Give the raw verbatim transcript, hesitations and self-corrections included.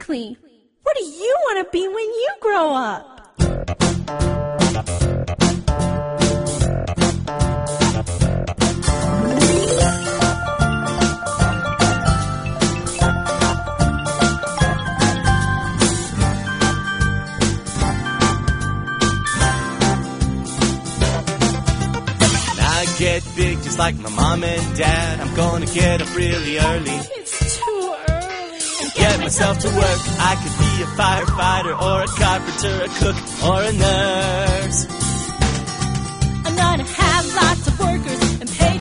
Exactly. What do you want to be when you grow up? Get big just like my mom and dad. I'm gonna get up really early. It's too early. And get myself to work. I could be a firefighter or a carpenter, a cook or a nurse. I'm gonna have lots of workers